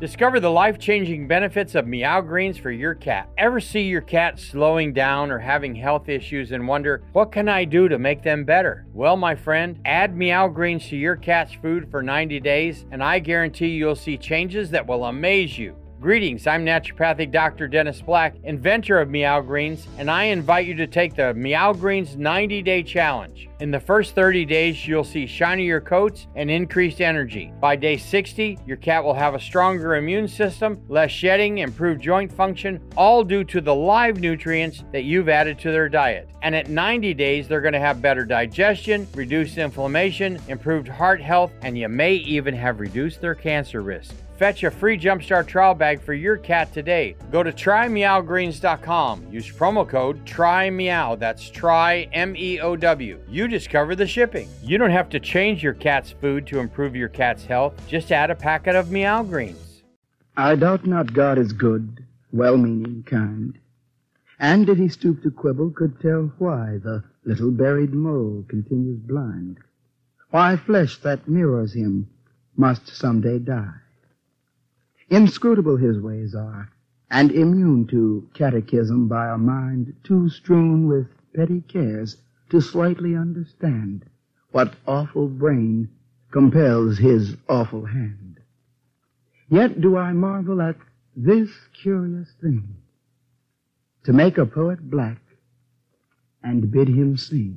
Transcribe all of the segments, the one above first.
Discover the life-changing benefits of Meow Greens for your cat. Ever see your cat slowing down or having health issues and wonder, what can I do to make them better? Well, my friend, add Meow Greens to your cat's food for 90 days, and I guarantee you'll see changes that will amaze you. Greetings, I'm naturopathic Dr. Dennis Black, inventor of Meow Greens, and I invite you to take the Meow Greens 90-day challenge. In the first 30 days, you'll see shinier coats and increased energy. By day 60, your cat will have a stronger immune system, less shedding, improved joint function, all due to the live nutrients that you've added to their diet. And at 90 days, they're going to have better digestion, reduced inflammation, improved heart health, and you may even have reduced their cancer risk. Fetch a free Jumpstart trial bag for your cat today. Go to trymeowgreens.com. Use promo code TRYMEOW. That's try MEOW. You discover the shipping. You don't have to change your cat's food to improve your cat's health. Just add a packet of Meow Greens. I doubt not God is good, well-meaning, kind. And did he stoop to quibble, could tell why the little buried mole continues blind. Why flesh that mirrors him must someday die. Inscrutable his ways are, and immune to catechism by a mind too strewn with petty cares to slightly understand what awful brain compels his awful hand. Yet do I marvel at this curious thing, to make a poet black and bid him sing.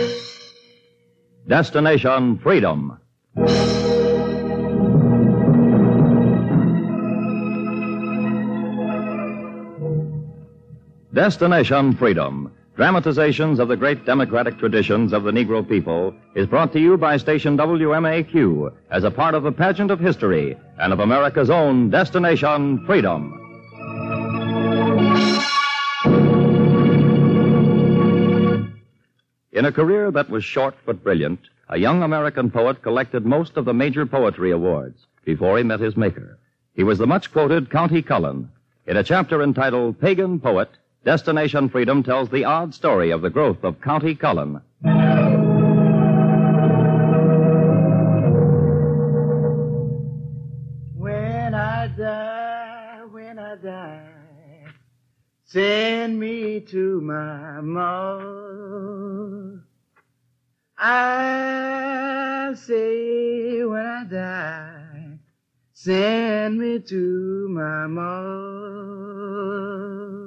Destination Freedom. Destination Freedom, dramatizations of the great democratic traditions of the Negro people, is brought to you by station WMAQ as a part of the pageant of history and of America's own Destination Freedom. In a career that was short but brilliant, a young American poet collected most of the major poetry awards before he met his maker. He was the much-quoted Countee Cullen. In a chapter entitled Pagan Poet, Destination Freedom tells the odd story of the growth of Countee Cullen. When I die, send me to my mother. I say when I die, send me to my mother.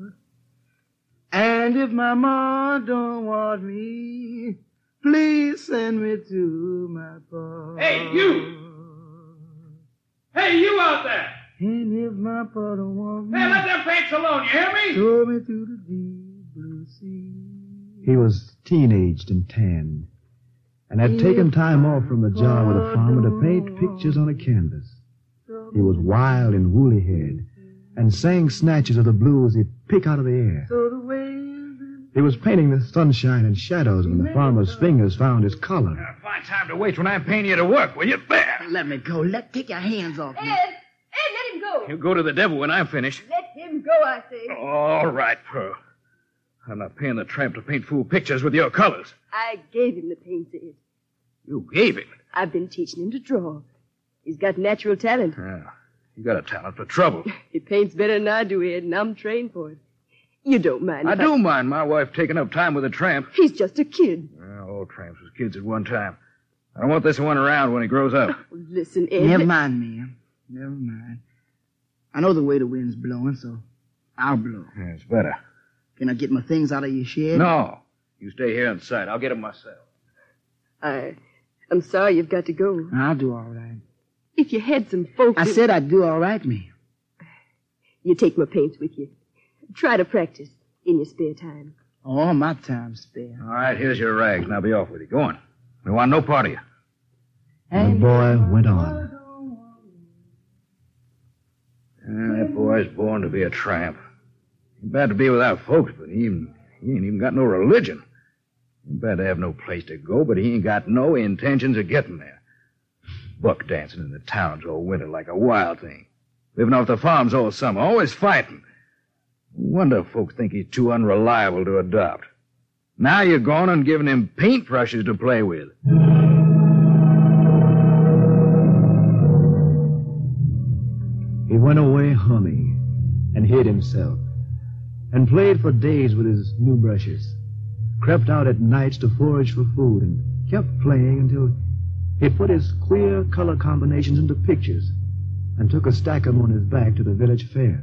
And if my ma don't want me, please send me to my pa. Hey, you! Hey, you out there! And if my pa don't want me, Hey, let them paints alone, you hear me? throw me to the deep blue sea. He was teenaged and tanned, and had taken time off from the job with a farmer to paint pictures on a canvas. He was wild and woolly-haired, and sang snatches of the blues he'd pick out of the air. He was painting the sunshine and shadows when the farmer's fingers found his collar. Fine time to waste when I'm paying you to work, will you? There! Let me go. Take your hands off me. Ed, let him go. You go to the devil when I'm finished. Let him go, I say. All right, Pearl. I'm not paying the tramp to paint fool pictures with your colors. I gave him the paints, Ed. You gave him? I've been teaching him to draw. He's got natural talent. Yeah, you got a talent for trouble. He paints better than I do, Ed, and I'm trained for it. You don't mind. I do mind my wife taking up time with a tramp. He's just a kid. Well, all tramps was kids at one time. I don't want this one around when he grows up. Listen, Ed. Never mind, ma'am. Never mind. I know the way the wind's blowing, so I'll blow. Yeah, it's better. Can I get my things out of your shed? No. You stay here inside. I'll get them myself. I'm sorry you've got to go. I'll do all right. If you had some folks... I said I'd do all right, ma'am. You take my paints with you. Try to practice in your spare time. All my time's spare. All right, here's your rags. Now be off with you. Go on. We want no part of you. And the boy went on. That boy's born to be a tramp. He's bad to be without folks, but he ain't even got no religion. He's bad to have no place to go, but he ain't got no intentions of getting there. Buck dancing in the towns all winter like a wild thing. Living off the farms all summer, always fighting. Wonder folks think he's too unreliable to adopt. Now you're going and giving him paintbrushes to play with. He went away humming and hid himself and played for days with his new brushes, crept out at nights to forage for food, and kept playing until he put his queer color combinations into pictures and took a stack of them on his back to the village fair.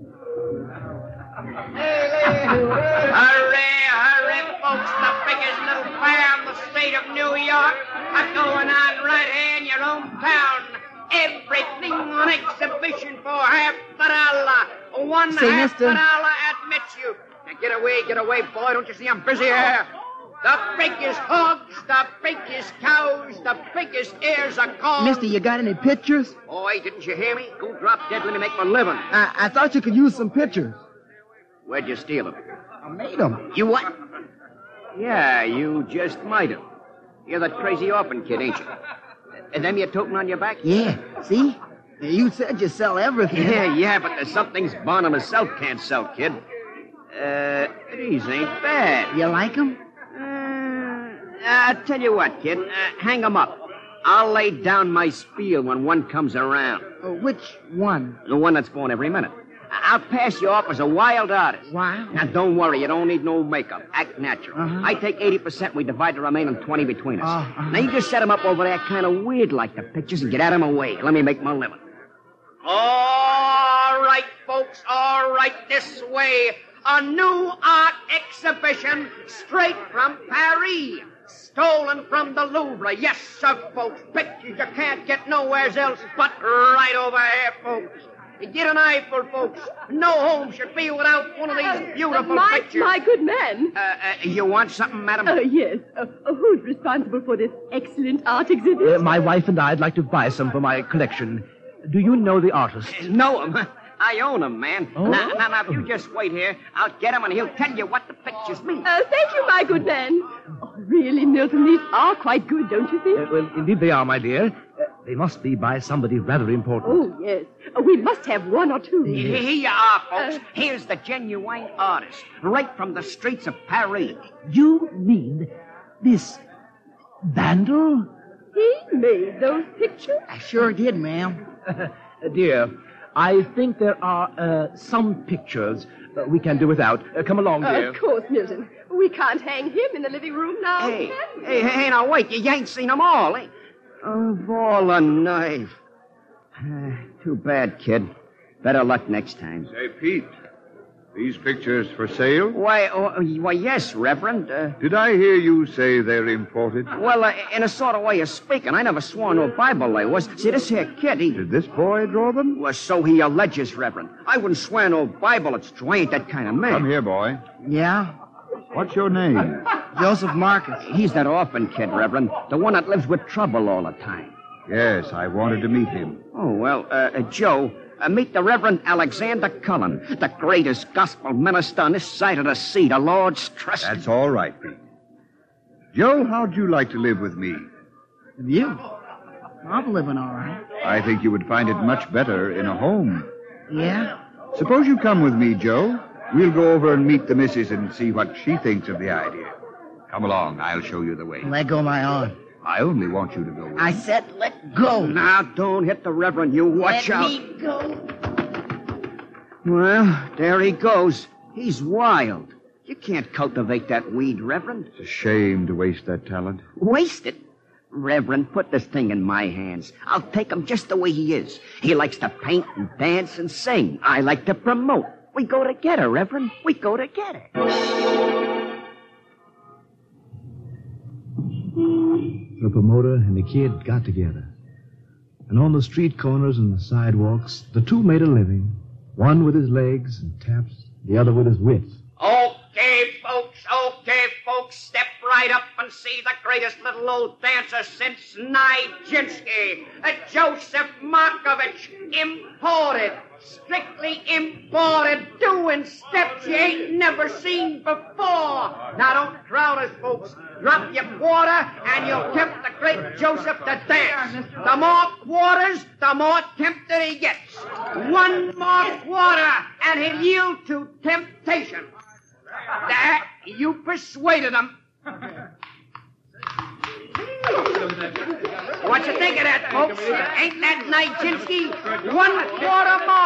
Hurry, folks, the biggest little fair in the state of New York. Going on right here in your own town. Everything on exhibition for $50. One Say, $50 mister. admits you. Now get away, boy. Don't you see I'm busy here? The biggest hogs, the biggest cows, the biggest ears of corn. Mister, you got any pictures? Boy, didn't you hear me? Go drop dead, let me make my living. I thought you could use some pictures. Where'd you steal them? I made them. You what? Yeah, you just might have. You're that crazy orphan kid, ain't you? And them you toting on your back? Yeah, see? You said you sell everything. Yeah, but there's some things Barnum himself can't sell, kid. These ain't bad. You like them? I'll tell you what, kid. Hang 'em up. I'll lay down my spiel when one comes around. Which one? The one that's born every minute. I'll pass you off as a wild artist. Wow. Now, don't worry. You don't need no makeup. Act natural. Uh-huh. I take 80%. We divide the remaining 20 between us. Uh-huh. Now, you just set 'em up over there kind of weird like the pictures and get out of 'em away. Let me make my living. All right, folks. All right, this way. A new art exhibition straight from Paris. Stolen from the Louvre. Yes, sir, folks. Pictures you can't get nowhere else but right over here, folks. Get an eyeful, folks. No home should be without one of these beautiful pictures. My good man. You want something, madam? Yes. Who's responsible for this excellent art exhibit? My wife and I'd like to buy some for my collection. Do you know the artist? Know him. I own him, man. Oh? Now, if you just wait here, I'll get him and he'll tell you what the pictures mean. Thank you, my good man. Oh, really, Milton, these are quite good, don't you think? Well, indeed they are, my dear. They must be by somebody rather important. Oh, yes. We must have one or two. Here you are, folks. Here's the genuine artist, right from the streets of Paris. You mean this Vandal? He made those pictures? I sure did, ma'am. Dear, I think there are some pictures we can do without. Come along, dear. Of course, Milton. We can't hang him in the living room now, can we? Hey, now wait. You ain't seen them all, eh? Of all a knife. Too bad, kid. Better luck next time. Say, Pete, these pictures for sale? Why, yes, Reverend. Did I hear you say they're imported? Well, in a sort of way of speaking, I never swore no Bible they was. See, this here kid, he... Did this boy draw them? Well, so he alleges, Reverend. I wouldn't swear no Bible. It's true. I ain't that kind of man. Come here, boy. Yeah? What's your name? Joseph Marcus. He's that orphan kid, Reverend. The one that lives with trouble all the time. Yes, I wanted to meet him. Oh, well, Joe, meet the Reverend Alexander Cullen, the greatest gospel minister on this side of the sea, the Lord's trust. That's all right, Pete. Joe, how'd you like to live with me? You? I'm living all right. I think you would find it much better in a home. Yeah? Suppose you come with me, Joe. We'll go over and meet the missus and see what she thinks of the idea. Come along. I'll show you the way. Let go of my arm. I only want you to go with me. I said let go. Now, don't hit the Reverend. You watch out. Let me go. Well, there he goes. He's wild. You can't cultivate that weed, Reverend. It's a shame to waste that talent. Waste it? Reverend, put this thing in my hands. I'll take him just the way he is. He likes to paint and dance and sing. I like to promote. We go together, Reverend. We go together. The promoter and the kid got together. And on the street corners and the sidewalks, the two made a living. One with his legs and taps, the other with his wits. Okay, folks, step right up and see the greatest little old dancer since Nijinsky. Joseph Markovich, imported, strictly imported, doing steps you ain't never seen before. Now, don't crowd us, folks. Drop your quarter, and you'll tempt the great Joseph to dance. The more quarters, the more tempted he gets. One more quarter, and he'll yield to temptation. That, you persuaded him. What you think of that, folks? Ain't that Nijinsky? 1 quarter more.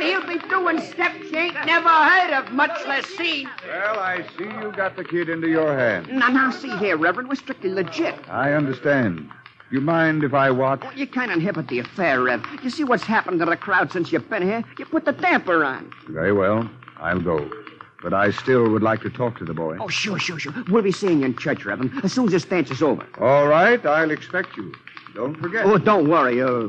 and he'll be doing steps you ain't never heard of, much less seen. Well, I see you got the kid into your hands. Now, see here, Reverend. We're strictly legit. I understand. You mind if I watch? Well, you kind of inhibit the affair, Rev. You see what's happened to the crowd since you've been here? You put the damper on. Very well. I'll go. But I still would like to talk to the boy. Oh, sure. We'll be seeing you in church, Reverend, as soon as this dance is over. All right, I'll expect you. Don't forget. Oh, don't worry. All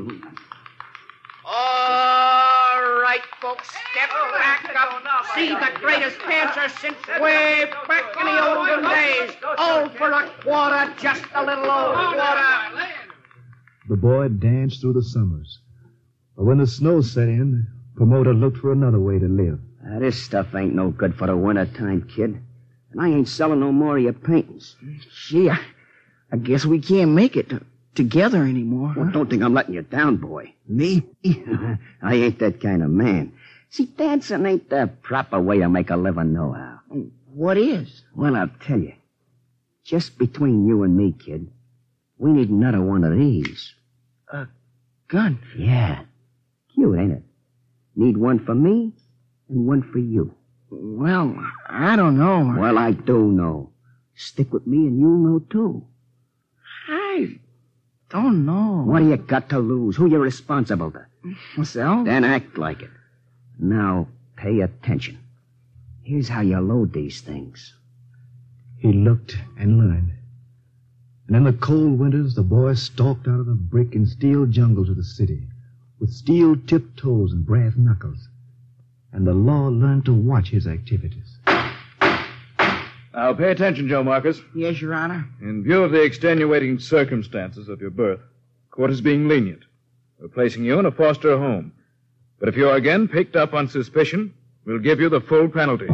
right, folks, step back up. See the greatest dancer since way back in the olden days. All for a quarter, just a little old quarter. The boy danced through the summers. But when the snow set in, the promoter looked for another way to live. This stuff ain't no good for the wintertime, kid. And I ain't selling no more of your paintings. Gee, I guess we can't make it together anymore. Well, don't think I'm letting you down, boy. Me? I ain't that kind of man. See, dancing ain't the proper way to make a living, nohow. What is? Well, I'll tell you. Just between you and me, kid, we need another one of these. A gun? Yeah. Cute, ain't it? Need one for me and one for you. Well, I don't know. Well, I do know. Stick with me and you'll know, too. I don't know. What do you got to lose? Who you responsible to? Myself? Then act like it. Now, pay attention. Here's how you load these things. He looked and learned. And in the cold winters, the boy stalked out of the brick and steel jungles of the city with steel-tipped toes and brass knuckles. And the law learned to watch his activities. Now, pay attention, Joe Marcus. Yes, Your Honor. In view of the extenuating circumstances of your birth, the court is being lenient. We're placing you in a foster home. But if you're again picked up on suspicion, we'll give you the full penalty.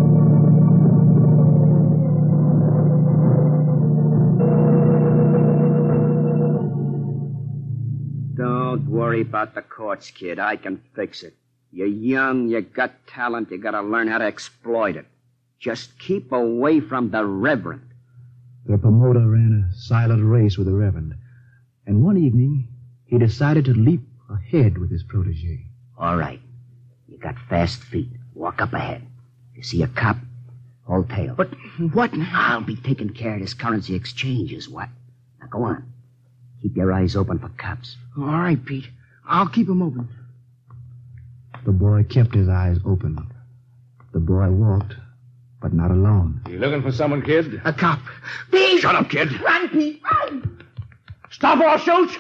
Don't worry about the courts, kid. I can fix it. You're young, you got talent, you gotta learn how to exploit it. Just keep away from the Reverend. The promoter ran a silent race with the Reverend. And one evening, he decided to leap ahead with his protege. All right. You got fast feet. Walk up ahead. You see a cop? Hold tail. But what? I'll be taking care of this currency exchange is what. Now go on. Keep your eyes open for cops. All right, Pete. I'll keep them open. The boy kept his eyes open. The boy walked, but not alone. You looking for someone, kid? A cop. Pete! Shut up, kid. Run, Pete! Run! Stop or I'll shoot!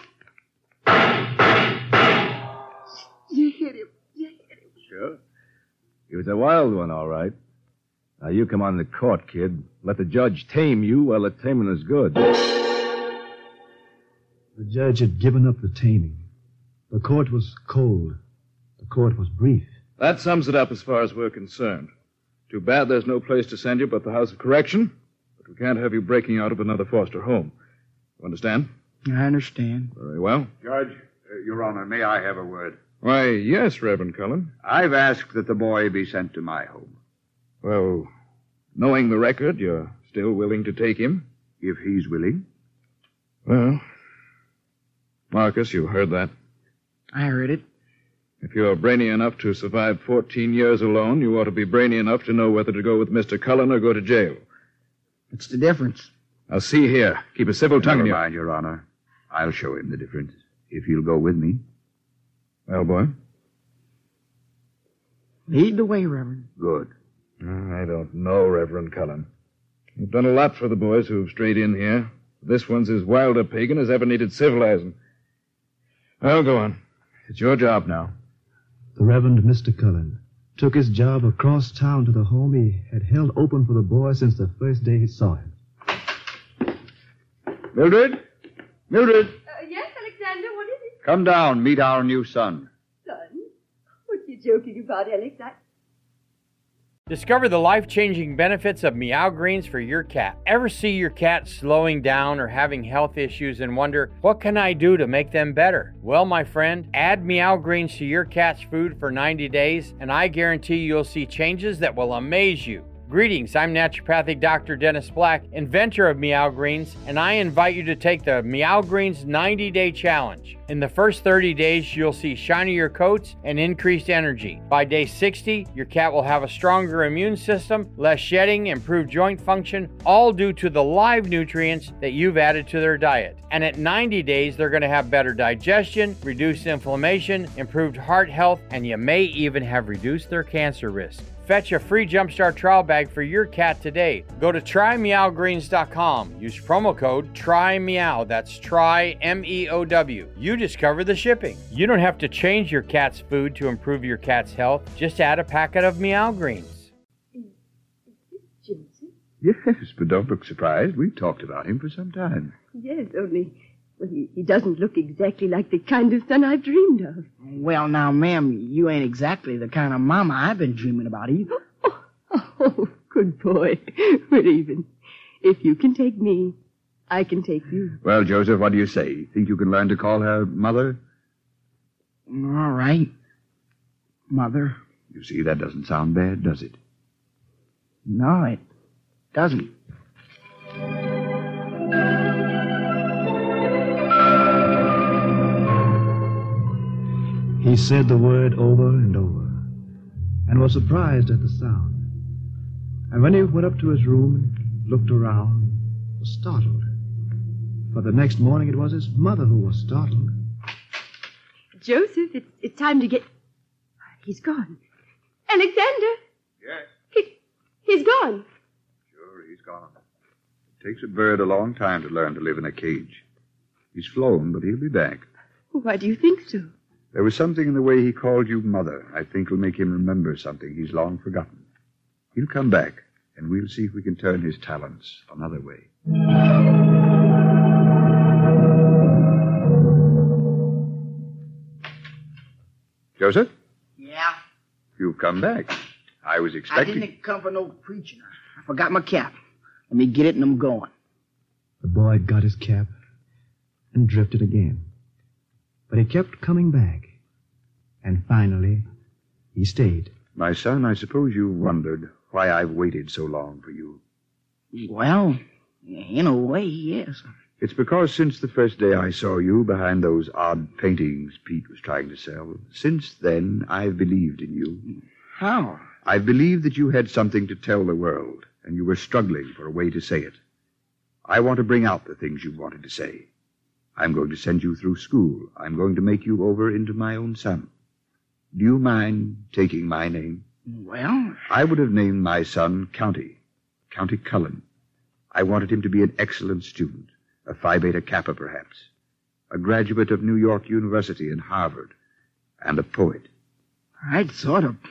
You hit him. Sure. He was a wild one, all right. Now, you come on the court, kid. Let the judge tame you while the taming is good. The judge had given up the taming. The court was cold. The court was brief. That sums it up as far as we're concerned. Too bad there's no place to send you but the House of Correction. But we can't have you breaking out of another foster home. You understand? I understand. Very well. Judge, Your Honor, may I have a word? Why, yes, Reverend Cullen. I've asked that the boy be sent to my home. Well, knowing the record, you're still willing to take him? If he's willing. Well, Marcus, you heard that. I heard it. If you're brainy enough to survive 14 years alone, you ought to be brainy enough to know whether to go with Mr. Cullen or go to jail. What's the difference? Now, see here. Keep a civil tongue in Never your... mind, Your Honor. I'll show him the difference, if he'll go with me. Well, boy? Lead the way, Reverend. Good. I don't know, Reverend Cullen. You've done a lot for the boys who've strayed in here. This one's as wild a pagan as ever needed civilizing. Well, go on. It's your job now. The Reverend Mr. Cullen took his job across town to the home he had held open for the boy since the first day he saw him. Mildred? Mildred, Yes, Alexander, what is it, come down. Meet our new son. son? What you joking about, Alex? Discover the life-changing benefits of Meow Greens for your cat. Ever see your cat slowing down or having health issues and wonder, what can I do to make them better? Well, my friend, add Meow Greens to your cat's food for 90 days, and I guarantee you'll see changes that will amaze you. Greetings, I'm naturopathic Dr. Dennis Black, inventor of Meow Greens, and I invite you to take the Meow Greens 90-day challenge. In the first 30 days, you'll see shinier coats and increased energy. By day 60, your cat will have a stronger immune system, less shedding, improved joint function, all due to the live nutrients that you've added to their diet. And at 90 days, they're going to have better digestion, reduced inflammation, improved heart health, and you may even have reduced their cancer risk. Fetch a free Jumpstart trial bag for your cat today. Go to trymeowgreens.com. Use promo code TRYMEOW. That's try, M-E-O-W. You discover the shipping. You don't have to change your cat's food to improve your cat's health. Just add a packet of Meow Greens. Joseph? Yes, but don't look surprised. We've talked about him for some time. Yes, only well, he doesn't look exactly like the kind of son I've dreamed of. Well, now, ma'am, you ain't exactly the kind of mama I've been dreaming about either. Oh, good boy. We're even. If you can take me, I can take you. Well, Joseph, what do you say? Think you can learn to call her Mother? All right. Mother. You see, that doesn't sound bad, does it? No, it doesn't. He said the word over and over, and was surprised at the sound. And when he went up to his room and looked around, was startled. For the next morning it was his mother who was startled. Joseph, it's time to get... He's gone. Alexander! Yes. He's gone. Sure, he's gone. It takes a bird a long time to learn to live in a cage. He's flown, but he'll be back. Why do you think so? There was something in the way he called you Mother I think will make him remember something he's long forgotten. He'll come back, and we'll see if we can turn his talents another way. Joseph? Yeah? You've come back. I was expecting... I didn't come for no preaching. I forgot my cap. Let me get it and I'm going. The boy got his cap and drifted again. But he kept coming back. And finally, he stayed. My son, I suppose you wondered why I've waited so long for you. Well, in a way, yes. It's because since the first day I saw you behind those odd paintings Pete was trying to sell, since then I've believed in you. How? I've believed that you had something to tell the world, and you were struggling for a way to say it. I want to bring out the things you wanted to say. I'm going to send you through school. I'm going to make you over into my own son. Do you mind taking my name? Well... I would have named my son County Cullen. I wanted him to be an excellent student, a Phi Beta Kappa perhaps, a graduate of New York University and Harvard, and a poet. I'd sort of,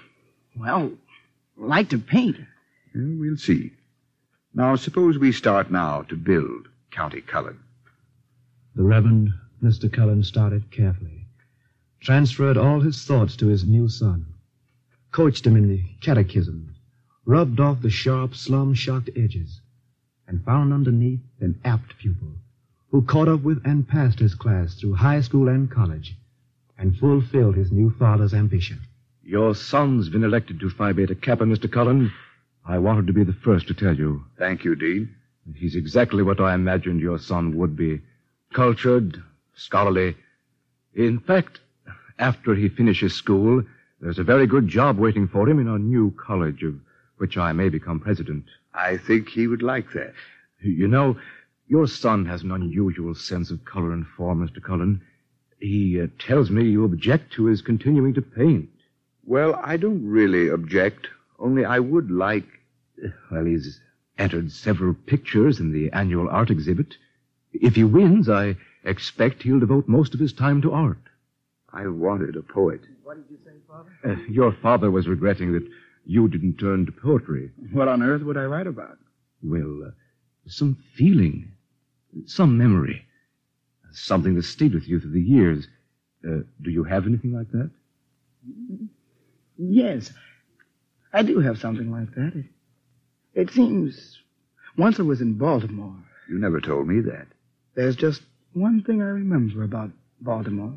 like to paint. We'll see. Now, suppose we start now to build County Cullen. The Reverend Mr. Cullen started carefully, transferred all his thoughts to his new son, coached him in the catechism, rubbed off the sharp, slum-shocked edges, and found underneath an apt pupil who caught up with and passed his class through high school and college and fulfilled his new father's ambition. Your son's been elected to Phi Beta Kappa, Mr. Cullen. I wanted to be the first to tell you. Thank you, Dean. He's exactly what I imagined your son would be. Cultured, scholarly. In fact, after he finishes school, there's a very good job waiting for him in a new college of which I may become president. I think he would like that. You know, your son has an unusual sense of color and form, Mr. Cullen. He tells me you object to his continuing to paint. Well, I don't really object, only I would like... Well, he's entered several pictures in the annual art exhibit. If he wins, I expect he'll devote most of his time to art. I wanted a poet. What did you say, Father? Your father was regretting that you didn't turn to poetry. What on earth would I write about? Well, some feeling, some memory, something that stayed with you through the years. Do you have anything like that? Yes, I do have something like that. It seems once I was in Baltimore. You never told me that. There's just one thing I remember about Baltimore.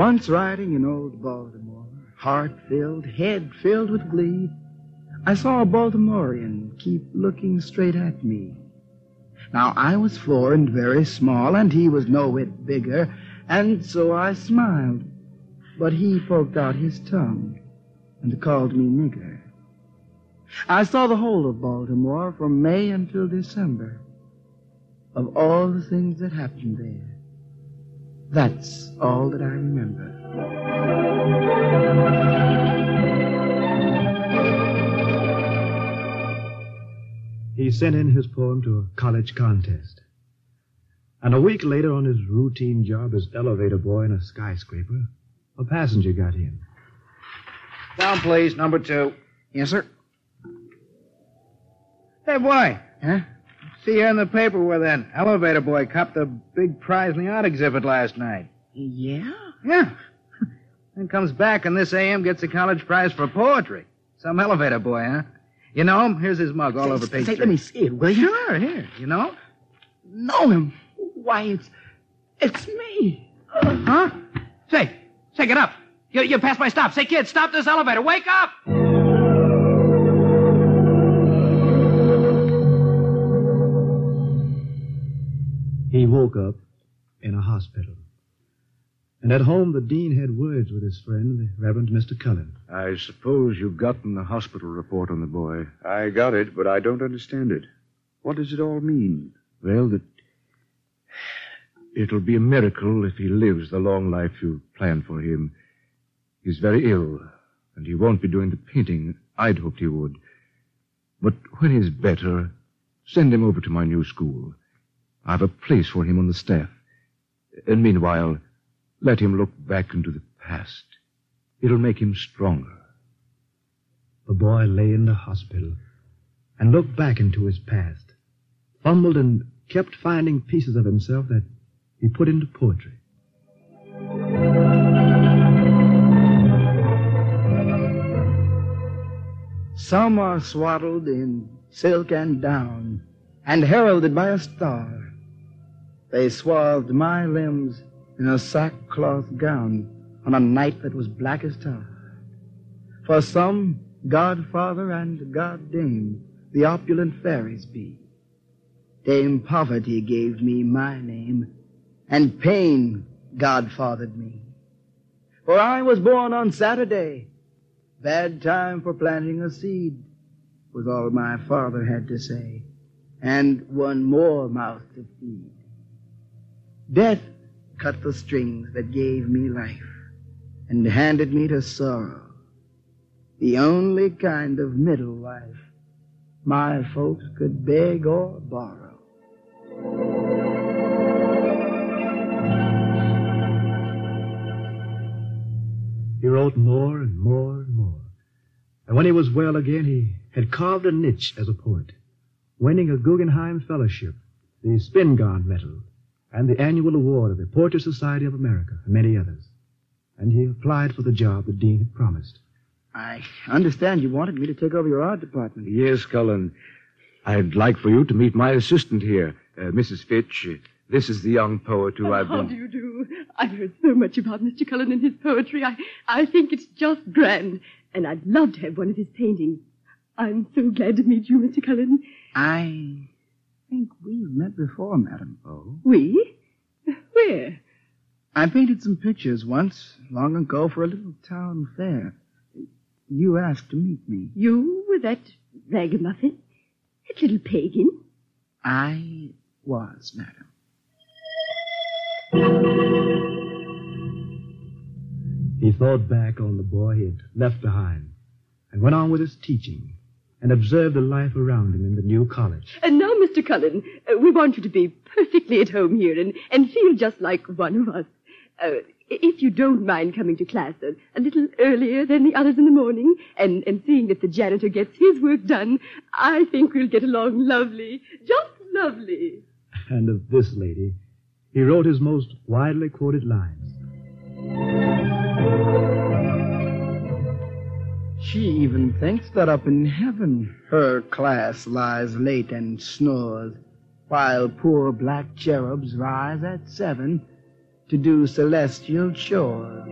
Once riding in old Baltimore, heart filled, head filled with glee, I saw a Baltimorean keep looking straight at me. Now I was 4 and very small, and he was no whit bigger, and so I smiled. But he poked out his tongue and called me nigger. I saw the whole of Baltimore from May until December. Of all the things that happened there, that's all that I remember. He sent in his poem to a college contest. And a week later, on his routine job as elevator boy in a skyscraper, a passenger got in. Down, please, number 2. Yes, sir. Hey, boy. Huh? See you in the paper where that elevator boy copped the big prize in the art exhibit last night. Yeah? Yeah. Then comes back and this AM gets a college prize for poetry. Some elevator boy, huh? You know him? Here's his mug all over page 3. Let me see it, will you? Sure, here. You know him? Know him? Why, it's me. Huh? Say, get up. You passed my stop. Say, kid, stop this elevator. Wake up! He woke up in a hospital. And at home, the dean had words with his friend, the Reverend Mr. Cullen. I suppose you've gotten the hospital report on the boy. I got it, but I don't understand it. What does it all mean? Well, that it'll be a miracle if he lives the long life you've planned for him. He's very ill, and he won't be doing the painting I'd hoped he would. But when he's better, send him over to my new school. I've a place for him on the staff. And meanwhile, let him look back into the past. It'll make him stronger. The boy lay in the hospital and looked back into his past, fumbled and kept finding pieces of himself that he put into poetry. Some are swaddled in silk and down and heralded by a star. They swathed my limbs in a sackcloth gown on a night that was black as tar. For some, godfather and goddame, the opulent fairies be. Dame Poverty gave me my name, and pain godfathered me. For I was born on Saturday, bad time for planting a seed, was all my father had to say, and one more mouth to feed. Death cut the strings that gave me life and handed me to sorrow, the only kind of middle life my folks could beg or borrow. He wrote more and more and more. And when he was well again, he had carved a niche as a poet, winning a Guggenheim Fellowship, the Spingarn Medal, and the annual award of the Poetry Society of America, and many others. And he applied for the job the dean had promised. I understand you wanted me to take over your art department. Yes, Cullen. I'd like for you to meet my assistant here, Mrs. Fitch. This is the young poet who I've been... How do you do? I've heard so much about Mr. Cullen and his poetry. I think it's just grand, and I'd love to have one of his paintings. I'm so glad to meet you, Mr. Cullen. I think we've met before, madam. Oh? We? Where? I painted some pictures once, long ago, for a little town fair. You asked to meet me. You were that ragamuffin? That little pagan? I was, madam. He thought back on the boy he had left behind and went on with his teaching and observed the life around him in the new college. And now, Mr. Cullen, we want you to be perfectly at home here and feel just like one of us. If you don't mind coming to class a little earlier than the others in the morning and seeing that the janitor gets his work done, I think we'll get along lovely. Just lovely. And of this lady, he wrote his most widely quoted lines. She even thinks that up in heaven her class lies late and snores, while poor black cherubs rise at 7 to do celestial chores.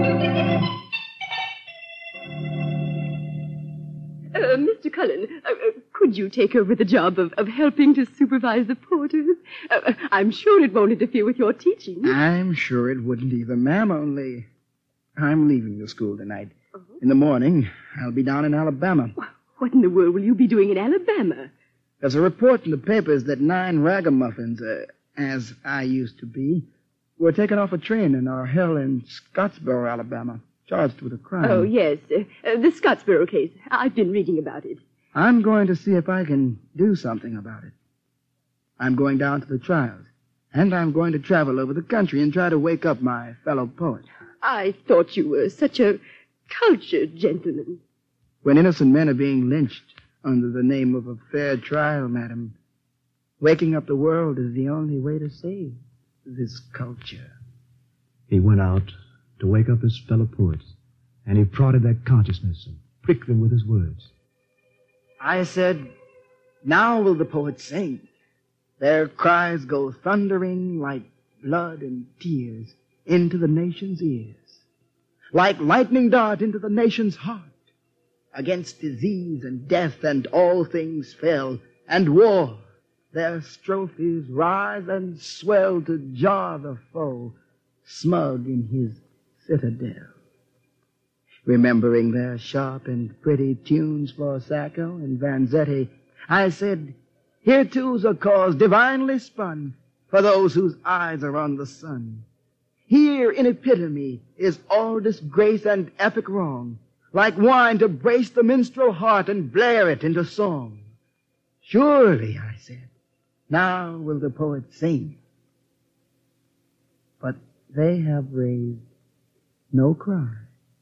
Mr. Cullen, could you take over the job of helping to supervise the porters? I'm sure it won't interfere with your teaching. I'm sure it wouldn't either, ma'am, only I'm leaving the school tonight. In the morning, I'll be down in Alabama. What in the world will you be doing in Alabama? There's a report in the papers that 9 ragamuffins, as I used to be, were taken off a train and are held in Scottsboro, Alabama, charged with a crime. Oh, yes, the Scottsboro case. I've been reading about it. I'm going to see if I can do something about it. I'm going down to the trials, and I'm going to travel over the country and try to wake up my fellow poets. I thought you were such a cultured gentleman. When innocent men are being lynched under the name of a fair trial, madam, waking up the world is the only way to save this culture. He went out to wake up his fellow poets, and he prodded their consciousness and pricked them with his words. I said, now will the poets sing. Their cries go thundering like blood and tears into the nation's ears, like lightning dart into the nation's heart. Against disease and death and all things fell, and war, their strophes rise and swell to jar the foe, smug in his citadel. Remembering their sharp and pretty tunes for Sacco and Vanzetti, I said, here too's a cause divinely spun for those whose eyes are on the sun. Here in epitome is all disgrace and epic wrong, like wine to brace the minstrel heart and blare it into song. Surely, I said, now will the poets sing. But they have raised no cry.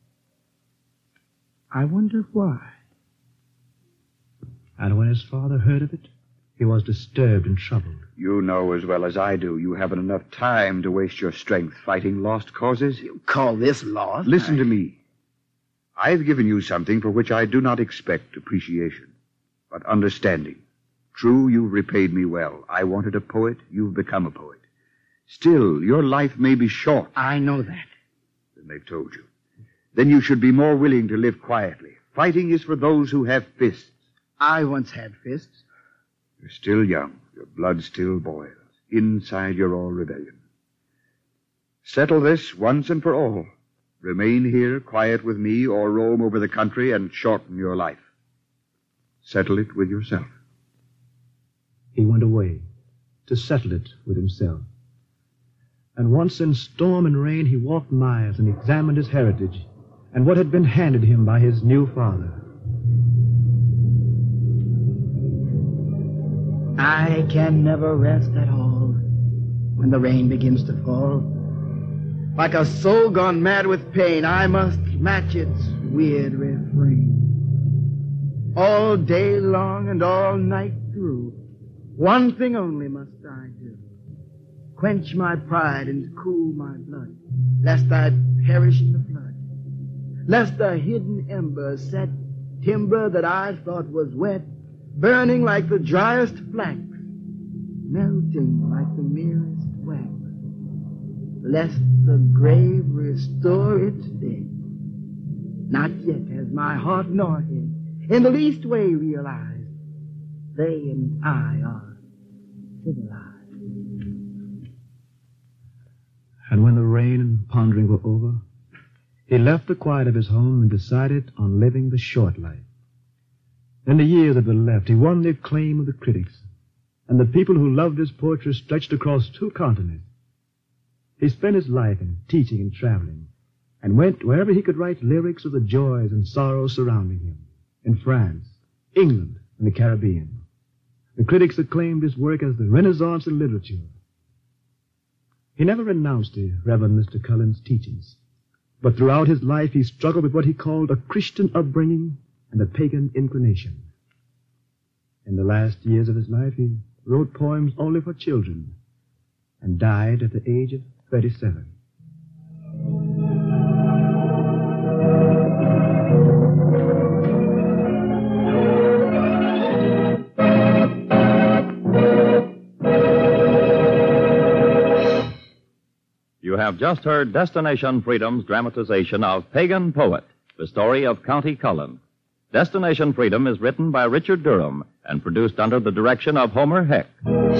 I wonder why. And when his father heard of it, he was disturbed and troubled. You know as well as I do you haven't enough time to waste your strength fighting lost causes. You call this lost? Listen to me. I've given you something for which I do not expect appreciation, but understanding. True, you've repaid me well. I wanted a poet. You've become a poet. Still, your life may be short. I know that. Then they've told you. Then you should be more willing to live quietly. Fighting is for those who have fists. I once had fists. You're still young. Your blood still boils. Inside you're all rebellion. Settle this once and for all. Remain here quiet with me or roam over the country and shorten your life. Settle it with yourself. He went away to settle it with himself. And once in storm and rain, he walked miles and examined his heritage and what had been handed him by his new father. I can never rest at all when the rain begins to fall. Like a soul gone mad with pain, I must match its weird refrain. All day long and all night through, one thing only must I do. Quench my pride and cool my blood, lest I perish in the flood. Lest a hidden ember set timber that I thought was wet, burning like the driest flax, melting like the merest wax. Lest the grave restore its dead. Not yet has my heart nor head in the least way realized they and I are civilized. And when the rain and pondering were over, he left the quiet of his home and decided on living the short life. In the years that were left, he won the acclaim of the critics, and the people who loved his poetry stretched across 2 continents. He spent his life in teaching and traveling, and went wherever he could write lyrics of the joys and sorrows surrounding him, in France, England, and the Caribbean. The critics acclaimed his work as the Renaissance in literature. He never renounced the Reverend Mr. Cullen's teachings, but throughout his life he struggled with what he called a Christian upbringing and a pagan inclination. In the last years of his life, he wrote poems only for children and died at the age of 37. You have just heard Destination Freedom's dramatization of Pagan Poet, the story of County Cullen. Destination Freedom is written by Richard Durham and produced under the direction of Homer Heck.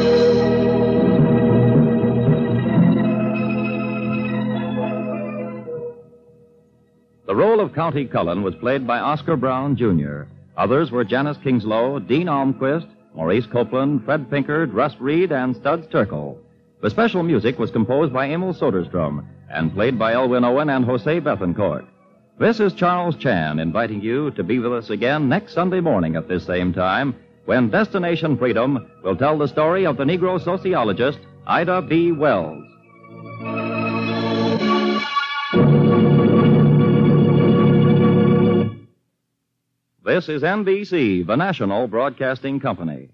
The role of County Cullen was played by Oscar Brown, Jr. Others were Janice Kingslow, Dean Almquist, Maurice Copeland, Fred Pinkard, Russ Reed, and Studs Terkel. The special music was composed by Emil Soderstrom and played by Elwin Owen and Jose Bethencourt. This is Charles Chan inviting you to be with us again next Sunday morning at this same time when Destination Freedom will tell the story of the Negro sociologist Ida B. Wells. This is NBC, the national broadcasting company.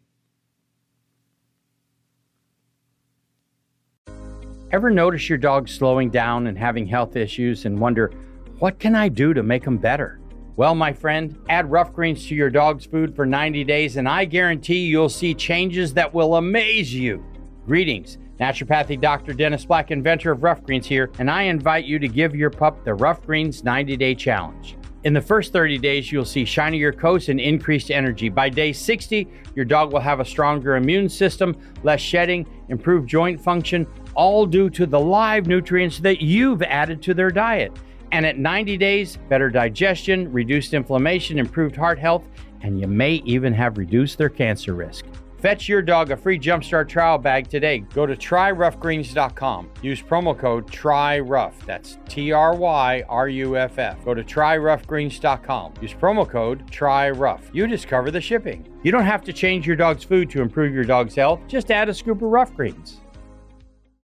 Ever notice your dog slowing down and having health issues and wonder, what can I do to make them better? Well, my friend, add Rough Greens to your dog's food for 90 days and I guarantee you'll see changes that will amaze you. Greetings, naturopathic Dr. Dennis Black, inventor of Rough Greens here, and I invite you to give your pup the Rough Greens 90-day challenge. In the first 30 days, you'll see shinier coats and increased energy. By day 60, your dog will have a stronger immune system, less shedding, improved joint function, all due to the live nutrients that you've added to their diet. And at 90 days, better digestion, reduced inflammation, improved heart health, and you may even have reduced their cancer risk. Fetch your dog a free Jumpstart trial bag today. Go to tryroughgreens.com. Use promo code TRYROUGH. That's TRYRUFF. Go to tryroughgreens.com. Use promo code TRYROUGH. You discover the shipping. You don't have to change your dog's food to improve your dog's health. Just add a scoop of Rough Greens.